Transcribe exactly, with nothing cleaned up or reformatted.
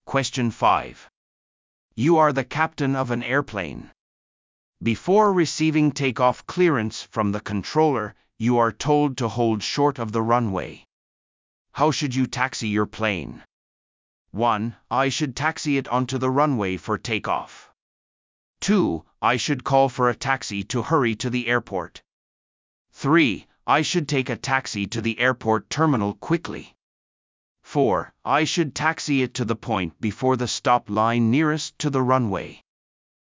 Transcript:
Question five. You are the captain of an airplane. Before receiving takeoff clearance from the controller, you are told to hold short of the runway. How should you taxi your plane? one. I should taxi it onto the runway for takeoff. two. I should call for a taxi to hurry to the airport. three. I should take a taxi to the airport terminal quickly. four. I should taxi it to the point before the stop line nearest to the runway.